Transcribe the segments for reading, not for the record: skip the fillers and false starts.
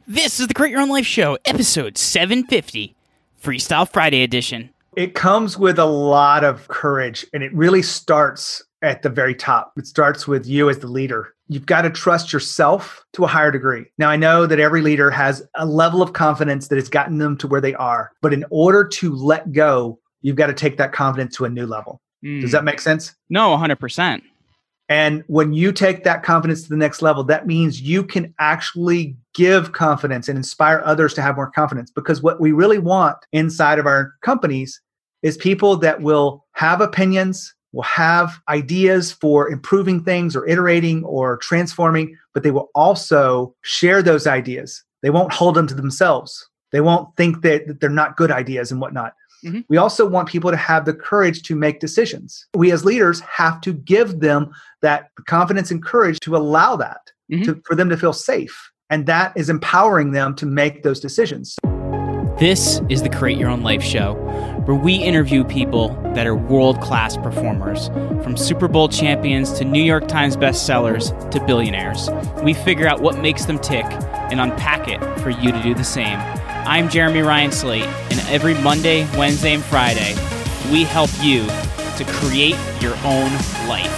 This is the Create Your Own Life Show, episode 750, Freestyle Friday edition. It comes with a lot of courage, and it really starts at the very top. It starts with you as the leader. You've got to trust yourself to a higher degree. Now, I know that every leader has a level of confidence that has gotten them to where they are, but in order to let go, you've got to take that confidence to a new level. Does that make sense? No, 100%. And when you take that confidence to the next level, that means you can actually give confidence and inspire others to have more confidence. Because what we really want inside of our companies is people that will have opinions, will have ideas for improving things or iterating or transforming, but they will also share those ideas. They won't hold them to themselves. They won't think that they're not good ideas and whatnot. Mm-hmm. We also want people to have the courage to make decisions. We as leaders have to give them that confidence and courage to allow that, for them to feel safe. And that is empowering them to make those decisions. This is the Create Your Own Life Show, where we interview people that are world-class performers, from Super Bowl champions to New York Times bestsellers to billionaires. We figure out what makes them tick and unpack it for you to do the same. I'm Jeremy Ryan Slate, and every Monday, Wednesday, and Friday, we help you to create your own life.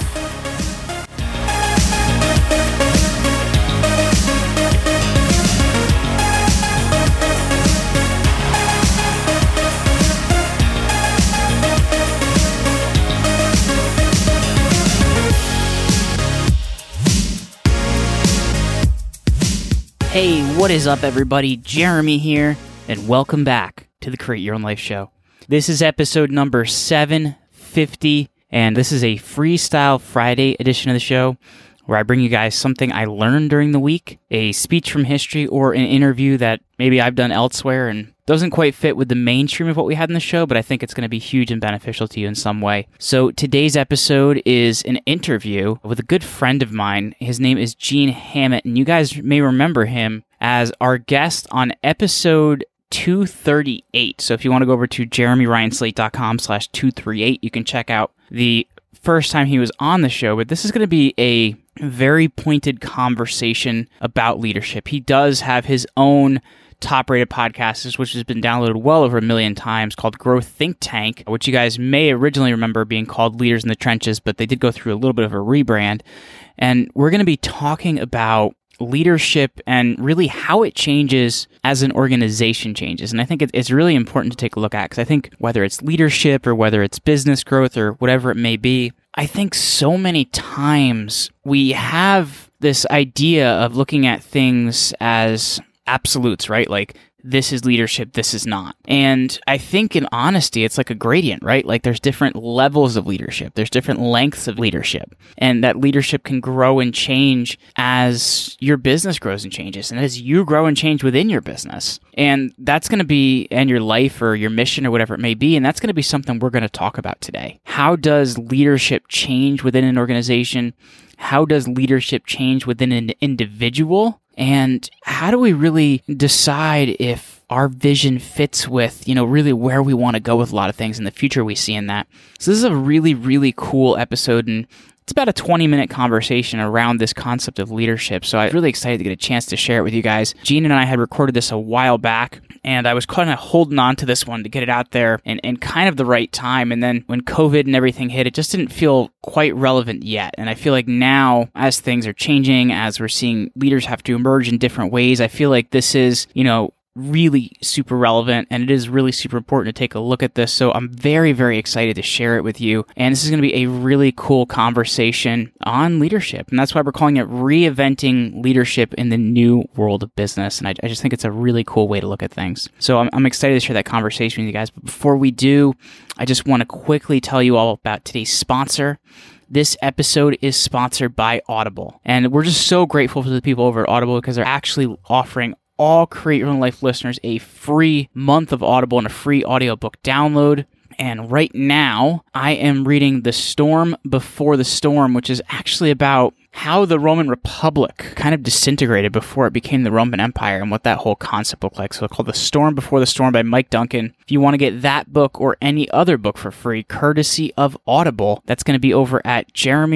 Hey, what is up, everybody? Jeremy here, and welcome back to the Create Your Own Life Show. This is episode number 750, and this is a Freestyle Friday edition of the show, where I bring you guys something I learned during the week, a speech from history, or an interview that maybe I've done elsewhere and doesn't quite fit with the mainstream of what we had in the show, but I think it's going to be huge and beneficial to you in some way. So today's episode is an interview with a good friend of mine. His name is Gene Hammett, and you guys may remember him as our guest on episode 238. So if you want to go over to jeremyryanslate.com/238, you can check out the first time he was on the show. But this is going to be a very pointed conversation about leadership. He does have his own top-rated podcast, which has been downloaded well over 1 million times, called Growth Think Tank, which you guys may originally remember being called Leaders in the Trenches, but they did go through a little bit of a rebrand. And we're going to be talking about leadership and really how it changes as an organization changes. And I think it's really important to take a look at, because I think whether it's leadership or whether it's business growth or whatever it may be, I think so many times we have this idea of looking at things as absolutes, right? Like, this is leadership, this is not. And I think in honesty, it's like a gradient, right? Like, there's different levels of leadership. There's different lengths of leadership. And that leadership can grow and change as your business grows and changes, and as you grow and change within your business. And that's going to be in your life or your mission or whatever it may be. And that's going to be something we're going to talk about today. How does leadership change within an organization? How does leadership change within an individual? And how do we really decide if our vision fits with, really where we want to go with a lot of things in the future we see in that? So this is a really, really cool episode, and it's about a 20-minute conversation around this concept of leadership. So I'm really excited to get a chance to share it with you guys. Gene and I had recorded this a while back, and I was kind of holding on to this one to get it out there in kind of the right time. And then when COVID and everything hit, it just didn't feel quite relevant yet. And I feel like now, as things are changing, as we're seeing leaders have to emerge in different ways, I feel like this is, really super relevant, and it is really super important to take a look at this. So I'm very, very excited to share it with you. And this is going to be a really cool conversation on leadership. And that's why we're calling it Reinventing Leadership in the New World of Business. And I just think it's a really cool way to look at things. So I'm excited to share that conversation with you guys. But before we do, I just want to quickly tell you all about today's sponsor. This episode is sponsored by Audible. And we're just so grateful for the people over at Audible, because they're actually offering all Create Your Own Life listeners a free month of Audible and a free audiobook download. And right now, I am reading The Storm Before the Storm, which is actually about how the Roman Republic kind of disintegrated before it became the Roman Empire and what that whole concept looked like. So it's called The Storm Before the Storm by Mike Duncan. If you want to get that book or any other book for free, courtesy of Audible, that's going to be over at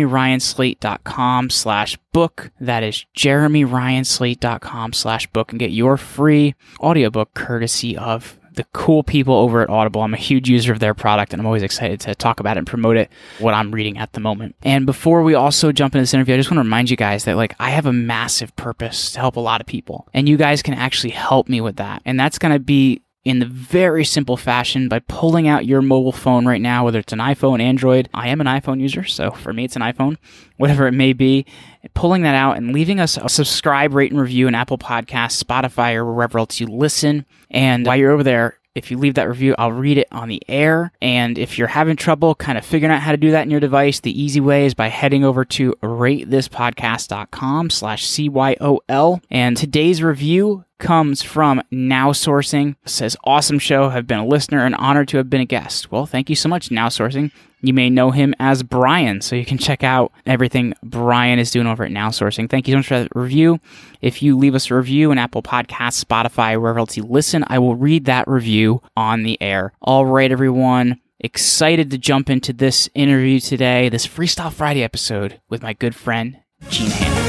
jeremyryanslate.com/book. That is jeremyryanslate.com/book, and get your free audiobook courtesy of the cool people over at Audible. I'm a huge user of their product, and I'm always excited to talk about it and promote it, what I'm reading at the moment. And before we also jump into this interview, I just want to remind you guys that I have a massive purpose to help a lot of people, and you guys can actually help me with that. And that's going to be in the very simple fashion by pulling out your mobile phone right now, whether it's an iPhone, Android. I am an iPhone user, so for me it's an iPhone, whatever it may be. Pulling that out and leaving us a subscribe, rate, and review in Apple Podcasts, Spotify, or wherever else you listen. And while you're over there, if you leave that review, I'll read it on the air. And if you're having trouble kind of figuring out how to do that in your device, the easy way is by heading over to ratethispodcast.com/CYOL. And today's review comes from Now Sourcing. It says, awesome show. Have been a listener and honored to have been a guest. Well, thank you so much, Now Sourcing. You may know him as Brian, so you can check out everything Brian is doing over at Now Sourcing. Thank you so much for that review. If you leave us a review in Apple Podcasts, Spotify, wherever else you listen, I will read that review on the air. All right, everyone. Excited to jump into this interview today, this Freestyle Friday episode with my good friend, Gene Hammett.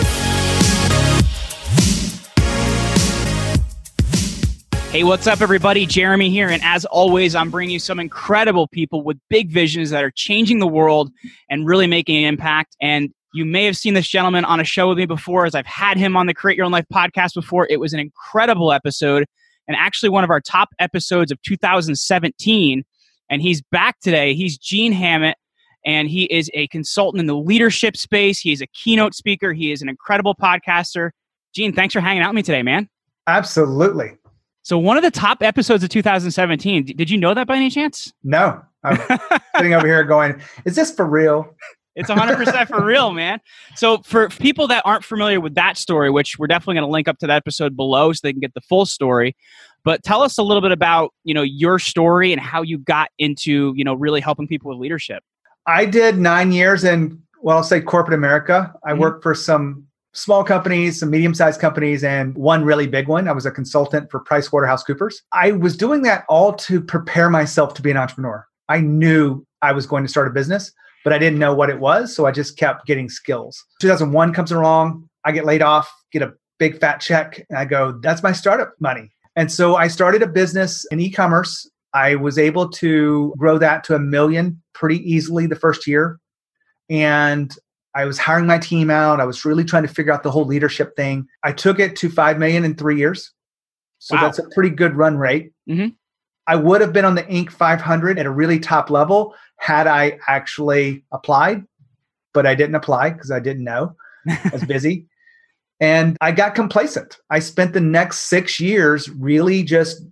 Hey, what's up, everybody? Jeremy here, and as always, I'm bringing you some incredible people with big visions that are changing the world and really making an impact. And you may have seen this gentleman on a show with me before, as I've had him on the Create Your Own Life podcast before. It was an incredible episode, and actually one of our top episodes of 2017. And he's back today. He's Gene Hammett, and he is a consultant in the leadership space. He is a keynote speaker. He is an incredible podcaster. Gene, thanks for hanging out with me today, man. Absolutely. So one of the top episodes of 2017, did you know that by any chance? No. I'm sitting over here going, is this for real? It's 100% for real, man. So for people that aren't familiar with that story, which we're definitely going to link up to that episode below so they can get the full story, but tell us a little bit about, your story and how you got into, really helping people with leadership. I did 9 years in, I'll say corporate America. I worked for some small companies, some medium-sized companies, and one really big one. I was a consultant for PricewaterhouseCoopers. I was doing that all to prepare myself to be an entrepreneur. I knew I was going to start a business, but I didn't know what it was. So I just kept getting skills. 2001 comes along. I get laid off, get a big fat check, and I go, that's my startup money. And so I started a business in e-commerce. I was able to grow that to $1 million pretty easily the first year. And I was hiring my team out. I was really trying to figure out the whole leadership thing. I took it to 5 million in 3 years. So That's a pretty good run rate. Mm-hmm. I would have been on the Inc. 500 at a really top level had I actually applied, but I didn't apply because I didn't know. I was busy. And I got complacent. I spent the next 6 years really just,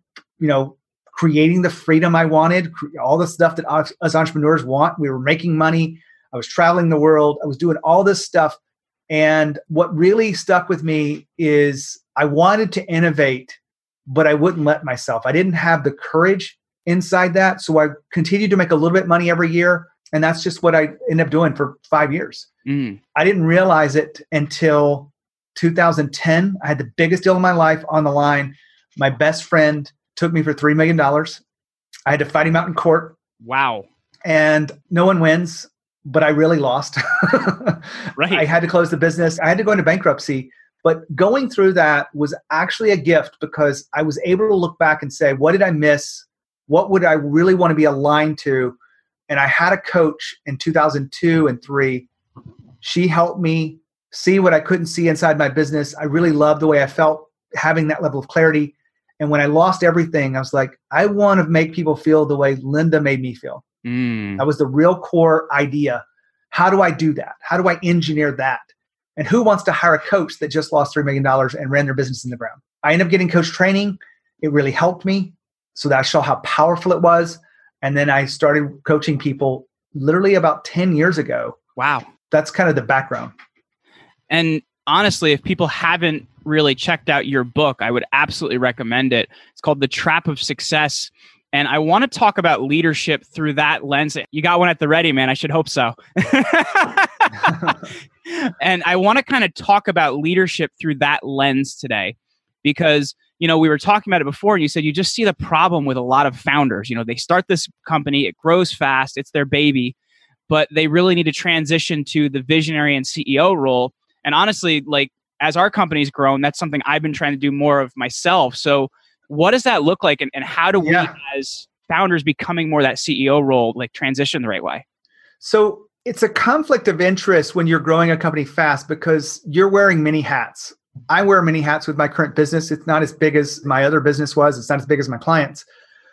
creating the freedom I wanted, all the stuff that us entrepreneurs want. We were making money. I was traveling the world. I was doing all this stuff. And what really stuck with me is I wanted to innovate, but I wouldn't let myself. I didn't have the courage inside that. So I continued to make a little bit of money every year. And that's just what I ended up doing for 5 years. I didn't realize it until 2010. I had the biggest deal of my life on the line. My best friend took me for $3 million. I had to fight him out in court. Wow. And no one wins. But I really lost. Right. I had to close the business. I had to go into bankruptcy. But going through that was actually a gift because I was able to look back and say, what did I miss? What would I really want to be aligned to? And I had a coach in 2002 and 2003. She helped me see what I couldn't see inside my business. I really loved the way I felt having that level of clarity. And when I lost everything, I was like, I want to make people feel the way Linda made me feel. That was the real core idea. How do I do that? How do I engineer that? And who wants to hire a coach that just lost $3 million and ran their business in the ground? I ended up getting coach training. It really helped me so that I saw how powerful it was. And then I started coaching people literally about 10 years ago. Wow. That's kind of the background. And honestly, if people haven't really checked out your book, I would absolutely recommend it. It's called The Trap of Success. And I want to talk about leadership through that lens. You got one at the ready, man. I should hope so. And I want to kind of talk about leadership through that lens today, because, we were talking about it before, and you said you just see the problem with a lot of founders. They start this company, it grows fast, it's their baby, but they really need to transition to the visionary and CEO role. And honestly, like, as our company's grown, that's something I've been trying to do more of myself. So what does that look like? And how do we as founders becoming more that CEO role, like, transition the right way? So it's a conflict of interest when you're growing a company fast, because you're wearing many hats. I wear many hats with my current business. It's not as big as my other business was. It's not as big as my clients.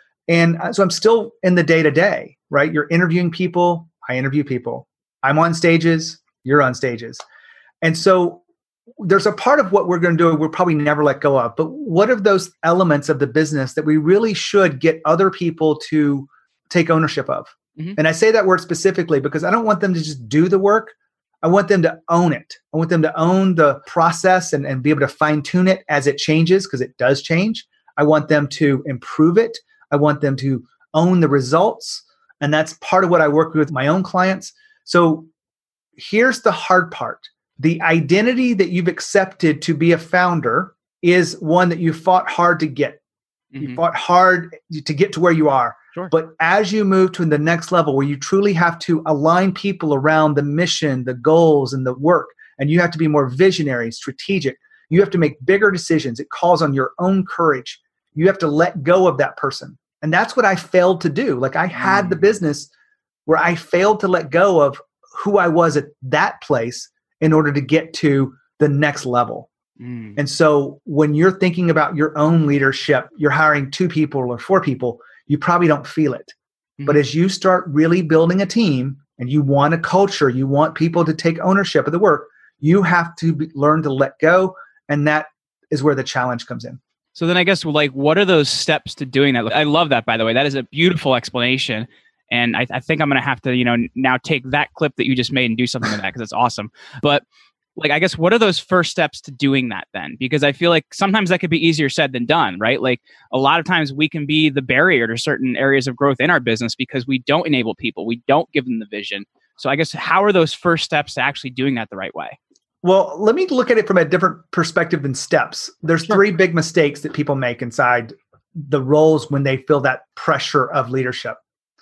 And so I'm still in the day-to-day, right? You're interviewing people. I interview people. I'm on stages. You're on stages. And so there's a part of what we're going to do we'll probably never let go of. But what are those elements of the business that we really should get other people to take ownership of? Mm-hmm. And I say that word specifically because I don't want them to just do the work. I want them to own it. I want them to own the process and be able to fine tune it as it changes, because it does change. I want them to improve it. I want them to own the results. And that's part of what I work with my own clients. So here's the hard part. The identity that you've accepted to be a founder is one that you fought hard to get. Mm-hmm. You fought hard to get to where you are. Sure. But as you move to the next level, where you truly have to align people around the mission, the goals, and the work, and you have to be more visionary, strategic, you have to make bigger decisions. It calls on your own courage. You have to let go of that person. And that's what I failed to do. Like, I had the business where I failed to let go of who I was at that place in order to get to the next level. And so when you're thinking about your own leadership, you're hiring 2 people or 4 people, you probably don't feel it. But as you start really building a team and you want a culture, you want people to take ownership of the work, you have to learn to let go. And that is where the challenge comes in. So then I guess, like, what are those steps to doing that? I love that, by the way. That is a beautiful explanation. And I think I'm going to have to, now take that clip that you just made and do something with that, because it's awesome. But, like, I guess, what are those first steps to doing that then? Because I feel like sometimes that could be easier said than done, right? Like, a lot of times we can be the barrier to certain areas of growth in our business because we don't enable people. We don't give them the vision. So I guess, how are those first steps to actually doing that the right way? Well, let me look at it from a different perspective than steps. There's 3 big mistakes that people make inside the roles when they feel that pressure of leadership.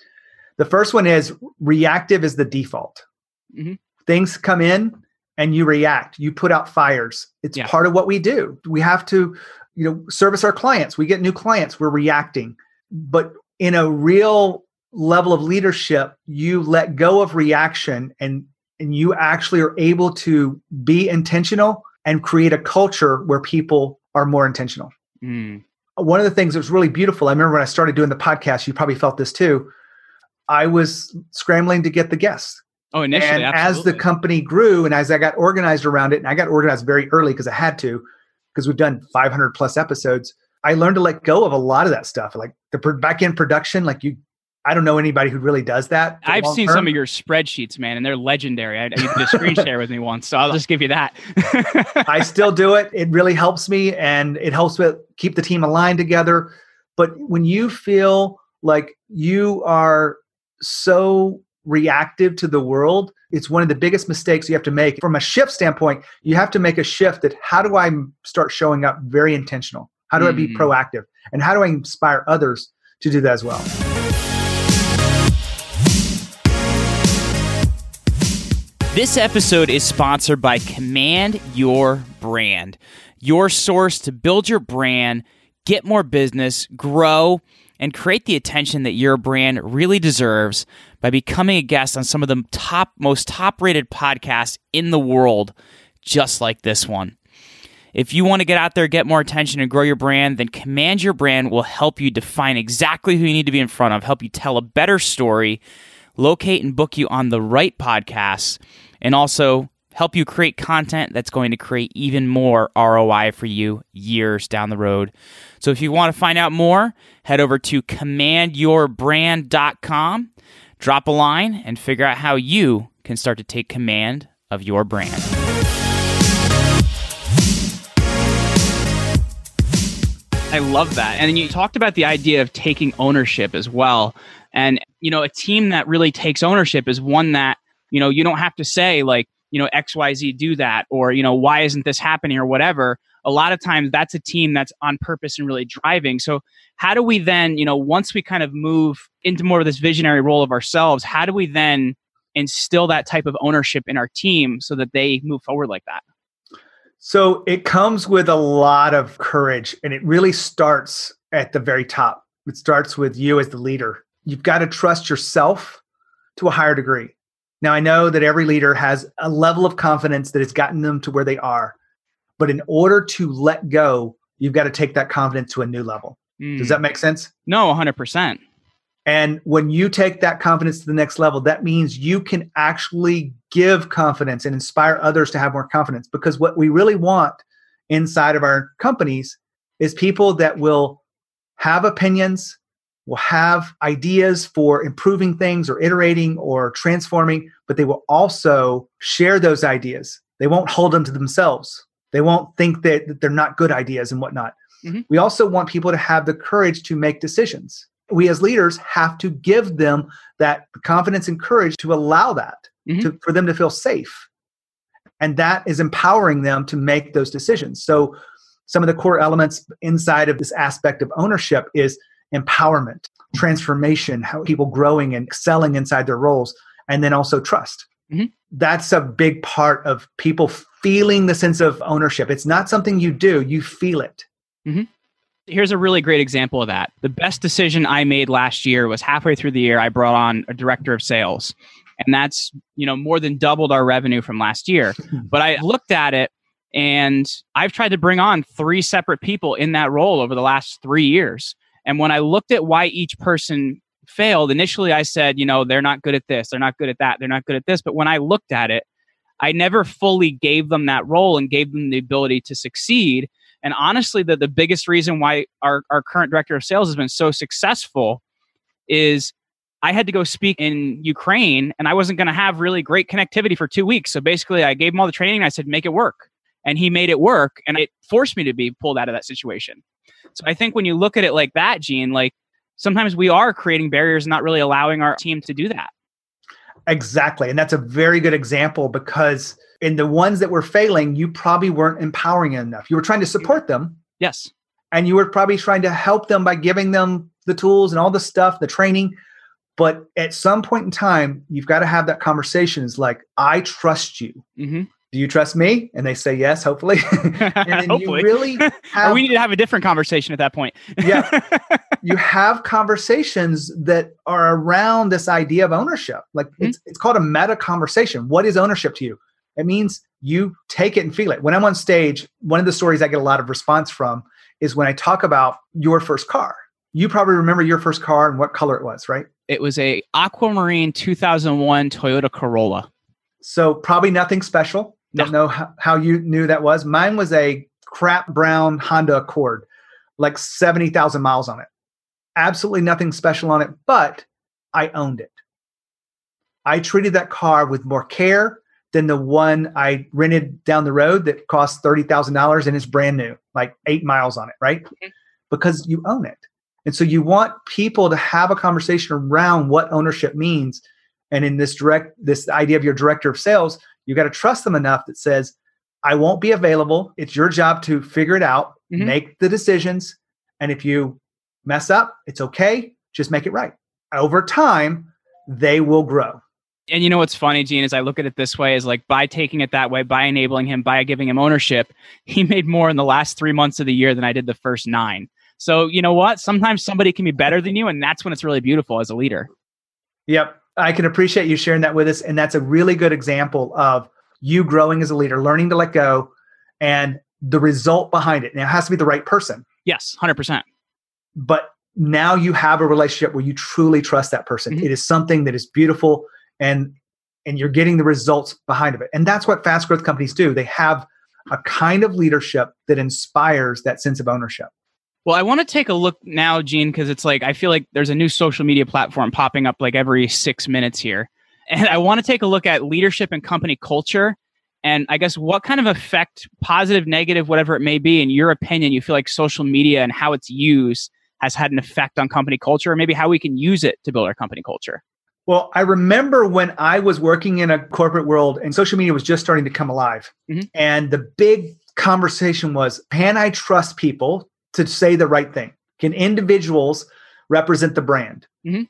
The first one is reactive is the default. Mm-hmm. Things come in and you react. You put out fires. It's part of what we do. We have to, service our clients. We get new clients. We're reacting. But in a real level of leadership, you let go of reaction and you actually are able to be intentional and create a culture where people are more intentional. One of the things that was really beautiful, I remember when I started doing the podcast, you probably felt this too, I was scrambling to get the guests. Oh, initially, and absolutely. As the company grew and as I got organized around it, and I got organized very early because I had to, because we've done 500 plus episodes, I learned to let go of a lot of that stuff. Like the back-end production, I don't know anybody who really does that. I've seen some of your spreadsheets, man, and they're legendary. You did a screen share with me once, so I'll just give you that. I still do it. It really helps me, and it helps me keep the team aligned together. But when you feel like you are so reactive to the world, it's one of the biggest mistakes you have to make. From a shift standpoint, you have to make a shift that how do I start showing up very intentional? How do I be proactive? And how do I inspire others to do that as well? This episode is sponsored by Command Your Brand, your source to build your brand, get more business, grow, and create the attention that your brand really deserves by becoming a guest on some of the most top-rated podcasts in the world, just like this one. If you want to get out there, get more attention, and grow your brand, then Command Your Brand will help you define exactly who you need to be in front of, help you tell a better story, locate and book you on the right podcasts, and also help you create content that's going to create even more ROI for you years down the road. So if you want to find out more, head over to commandyourbrand.com, drop a line, and figure out how you can start to take command of your brand. I love that. And then you talked about the idea of taking ownership as well. And, a team that really takes ownership is one that, you don't have to say like, XYZ do that, or, why isn't this happening or whatever. A lot of times that's a team that's on purpose and really driving. So how do we then, once we kind of move into more of this visionary role of ourselves, how do we then instill that type of ownership in our team so that they move forward like that? So it comes with a lot of courage, and it really starts at the very top. It starts with you as the leader. You've got to trust yourself to a higher degree. Now, I know that every leader has a level of confidence that has gotten them to where they are. But in order to let go, you've got to take that confidence to a new level. Does that make sense? No, 100%. And when you take that confidence to the next level, that means you can actually give confidence and inspire others to have more confidence. Because what we really want inside of our companies is people that will have opinions, will have ideas for improving things or iterating or transforming, but they will also share those ideas. They won't hold them to themselves. They won't think that they're not good ideas and whatnot. Mm-hmm. We also want people to have the courage to make decisions. We as leaders have to give them that confidence and courage to allow that, mm-hmm. for them to feel safe. And that is empowering them to make those decisions. So some of the core elements inside of this aspect of ownership is empowerment, transformation, how people growing and excelling inside their roles, and then also trust. Mm-hmm. That's a big part of people feeling the sense of ownership. It's not something you do, you feel it. Mm-hmm. Here's a really great example of that. The best decision I made last year was halfway through the year, I brought on a director of sales. And that's, more than doubled our revenue from last year. But I looked at it, and I've tried to bring on 3 separate people in that role over the last 3 years. And when I looked at why each person failed, initially I said, they're not good at this, they're not good at that, they're not good at this. But when I looked at it, I never fully gave them that role and gave them the ability to succeed. And honestly, the biggest reason why our current director of sales has been so successful is I had to go speak in Ukraine, and I wasn't going to have really great connectivity for 2 weeks. So basically, I gave him all the training, and I said, make it work. And he made it work, and it forced me to be pulled out of that situation. So I think when you look at it like that, Gene, like sometimes we are creating barriers and not really allowing our team to do that. Exactly. And that's a very good example, because in the ones that were failing, you probably weren't empowering enough. You were trying to support them. Yes. And you were probably trying to help them by giving them the tools and all the stuff, the training. But at some point in time, you've got to have that conversation. It's like, I trust you. Mm-hmm. Do you trust me? And they say yes, hopefully. And then hopefully. You really have, or we need to have a different conversation at that point. Yeah. You have conversations that are around this idea of ownership. Like mm-hmm. it's called a meta conversation. What is ownership to you? It means you take it and feel it. When I'm on stage, one of the stories I get a lot of response from is when I talk about your first car. You probably remember your first car and what color it was, right? It was a Aquamarine 2001 Toyota Corolla. So probably nothing special. Don't know how you knew that was. Mine was a crap brown Honda Accord, like 70,000 miles on it. Absolutely nothing special on it, but I owned it. I treated that car with more care than the one I rented down the road that cost $30,000 and it's brand new, like 8 miles on it, right? Mm-hmm. Because you own it. And so you want people to have a conversation around what ownership means. And in this idea of your director of sales, you got to trust them enough that says, I won't be available. It's your job to figure it out, mm-hmm. make the decisions. And if you mess up, it's okay. Just make it right. Over time, they will grow. And you know what's funny, Gene, is I look at it this way, is like by taking it that way, by enabling him, by giving him ownership, he made more in the last 3 months of the year than I did the first 9. So you know what? Sometimes somebody can be better than you, and that's when it's really beautiful as a leader. Yep. I can appreciate you sharing that with us. And that's a really good example of you growing as a leader, learning to let go, and the result behind it. Now, it has to be the right person. Yes, 100%. But now you have a relationship where you truly trust that person. Mm-hmm. It is something that is beautiful, and you're getting the results behind it. And that's what fast growth companies do. They have a kind of leadership that inspires that sense of ownership. Well, I want to take a look now, Gene, because it's like I feel like there's a new social media platform popping up like every 6 minutes here. And I want to take a look at leadership and company culture And I guess what kind of effect, positive, negative, whatever it may be, in your opinion, you feel like social media and how it's used has had an effect on company culture, or maybe how we can use it to build our company culture? Well, I remember when I was working in a corporate world and social media was just starting to come alive. And the big conversation was, can I trust people to say the right thing? Can individuals represent the brand?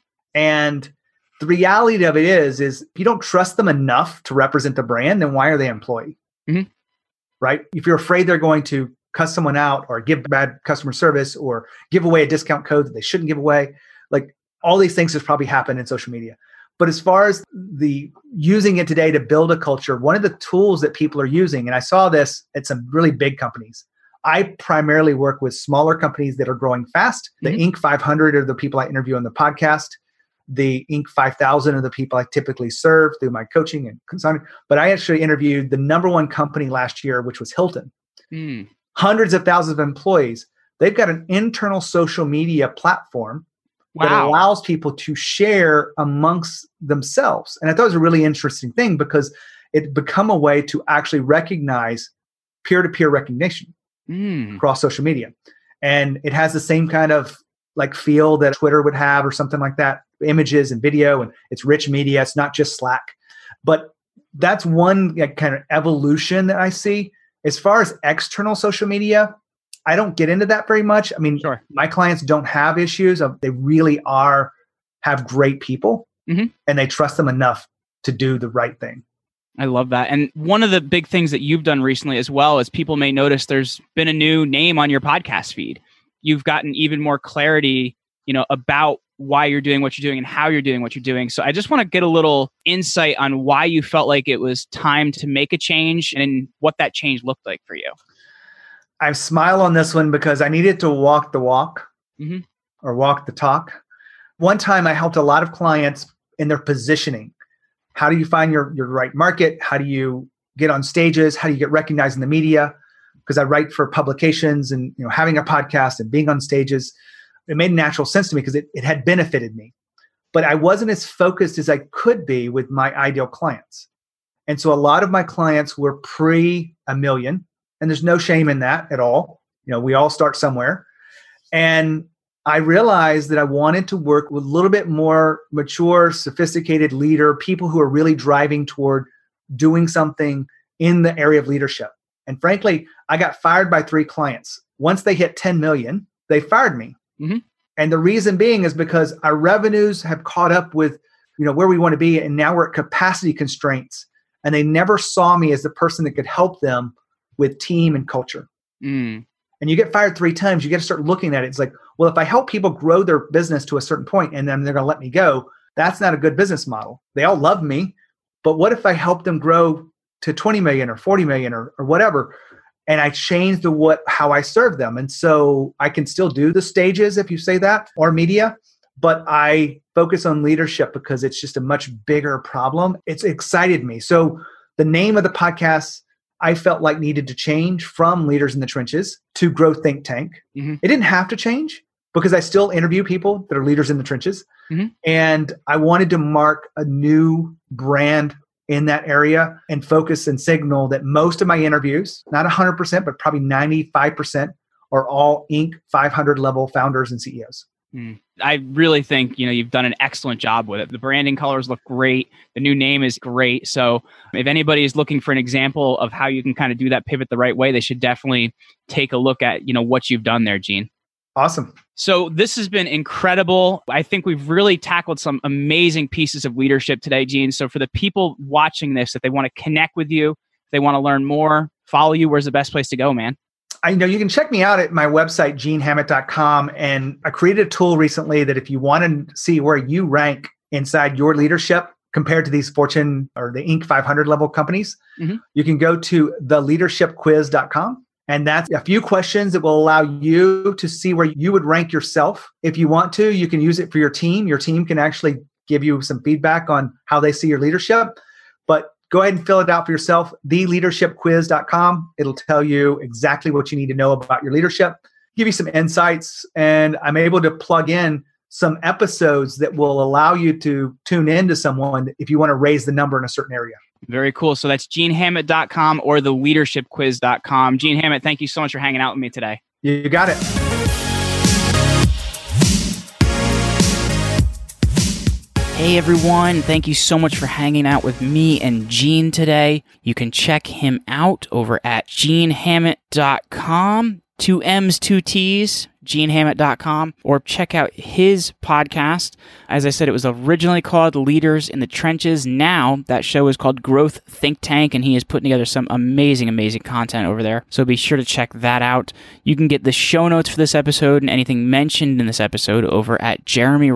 And the reality of it is if you don't trust them enough to represent the brand, then why are they an employee? Right? If you're afraid they're going to cuss someone out or give bad customer service or give away a discount code that they shouldn't give away, like all these things has probably happened in social media. But as far as the using it today to build a culture, one of the tools that people are using, and I saw this at some really big companies. I primarily work with smaller companies that are growing fast. The Inc. 500 are the people I interview on the podcast. The Inc. 5000 are the people I typically serve through my coaching and consulting. But I actually interviewed the number one company last year, which was Hilton. Hundreds of thousands of employees. They've got an internal social media platform that allows people to share amongst themselves. And I thought it was a really interesting thing because it become a way to actually recognize peer-to-peer recognition across social media. And it has the same kind of like feel that Twitter would have or something like that, images and video, and it's rich media. It's not just Slack. But that's one kind of evolution that I see. As far as external social media, I don't get into that very much. I mean, my clients don't have issues. They really have great people and they trust them enough to do the right thing. I love that. And one of the big things that you've done recently as well is people may notice there's been a new name on your podcast feed. You've gotten even more clarity, about why you're doing what you're doing and how you're doing what you're doing. So I just want to get a little insight on why you felt like it was time to make a change and what that change looked like for you. I smile on this one because I needed to walk the walk or walk the talk. One time I helped a lot of clients in their positioning. How do you find your right market? How do you get on stages? How do you get recognized in the media? Because I write for publications and having a podcast and being on stages, it made natural sense to me because it had benefited me. But I wasn't as focused as I could be with my ideal clients. And so a lot of my clients were pre-1 million. And there's no shame in that at all. We all start somewhere. And I realized that I wanted to work with a little bit more mature, sophisticated leader, people who are really driving toward doing something in the area of leadership. And frankly, I got fired by 3 clients. Once they hit 10 million, they fired me. And the reason being is because our revenues have caught up with where we want to be. And now we're at capacity constraints. And they never saw me as the person that could help them with team and culture. And you get fired 3 times, you got to start looking at it. It's like, well, if I help people grow their business to a certain point and then they're going to let me go, that's not a good business model. They all love me, but what if I help them grow to 20 million or 40 million or whatever, and I change how I serve them? And so I can still do the stages, if you say that, or media, but I focus on leadership because it's just a much bigger problem. It's excited me. So the name of the podcast I felt like needed to change from Leaders in the Trenches to Growth Think Tank. It didn't have to change because I still interview people that are leaders in the trenches. And I wanted to mark a new brand in that area and focus and signal that most of my interviews, not 100%, but probably 95%, are all Inc. 500 level founders and CEOs. I really think, you've done an excellent job with it. The branding colors look great. The new name is great. So if anybody is looking for an example of how you can kind of do that pivot the right way, they should definitely take a look at, what you've done there, Gene. Awesome. So this has been incredible. I think we've really tackled some amazing pieces of leadership today, Gene. So for the people watching this, if they want to connect with you, if they want to learn more, follow you, where's the best place to go, man? I know you can check me out at my website, genehammett.com. And I created a tool recently that if you want to see where you rank inside your leadership compared to these Fortune or the Inc. 500 level companies, you can go to theleadershipquiz.com. And that's a few questions that will allow you to see where you would rank yourself. If you want to, you can use it for your team. Your team can actually give you some feedback on how they see your leadership. But go ahead and fill it out for yourself, theleadershipquiz.com. It'll tell you exactly what you need to know about your leadership, give you some insights, and I'm able to plug in some episodes that will allow you to tune into someone if you want to raise the number in a certain area. Very cool. So that's GeneHammett.com or theleadershipquiz.com. Gene Hammett, thank you so much for hanging out with me today. You got it. Hey everyone, thank you so much for hanging out with me and Gene today. You can check him out over at GeneHammett.com. 2 M's, 2 T's, GeneHammett.com, or check out his podcast. As I said, it was originally called Leaders in the Trenches. Now that show is called Growth Think Tank, and he is putting together some amazing, amazing content over there. So be sure to check that out. You can get the show notes for this episode and anything mentioned in this episode over at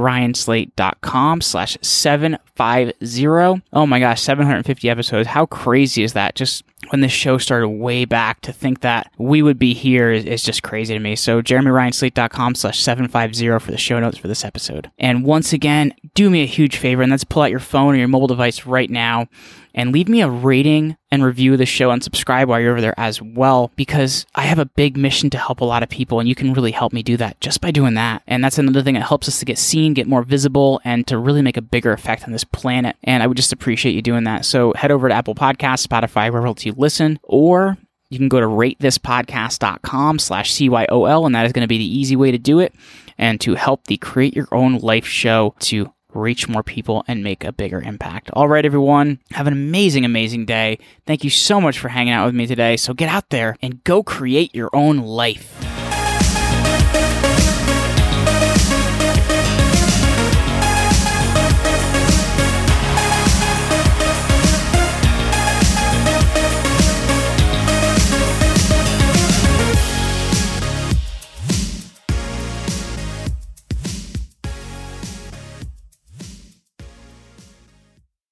JeremyRyanSlate.com/750. Oh my gosh, 750 episodes. How crazy is that? Just when this show started way back, to think that we would be here is just crazy to me. So JeremyRyanSlate.com/750 for the show notes for this episode. And once again, do me a huge favor, and that's pull out your phone or your mobile device right now and leave me a rating and review of the show, and subscribe while you're over there as well, because I have a big mission to help a lot of people, and you can really help me do that just by doing that. And that's another thing that helps us to get seen, get more visible, and to really make a bigger effect on this planet. And I would just appreciate you doing that. So head over to Apple Podcasts, Spotify, wherever else you listen, or you can go to ratethispodcast.com/CYOL, and that is going to be the easy way to do it, and to help the Create Your Own Life show to reach more people and make a bigger impact. All right, everyone, have an amazing, amazing day. Thank you so much for hanging out with me today. So get out there and go create your own life.